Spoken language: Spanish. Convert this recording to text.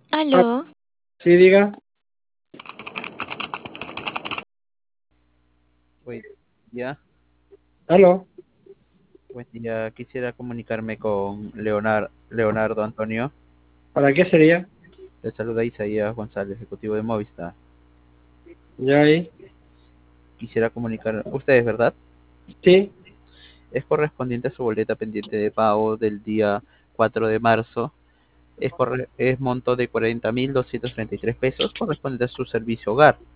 Ah, Aló, sí, diga. Buen día, Aló. buen día. Quisiera comunicarme con Leonardo Antonio. ¿Para qué sería? Le saluda Isaías González, ejecutivo de Movistar. Ya ahí. Quisiera comunicar, ustedes, ¿verdad? Sí. Es correspondiente a su boleta pendiente de pago del día 4 de marzo. Es monto de 40.233 pesos, correspondiente a su servicio hogar.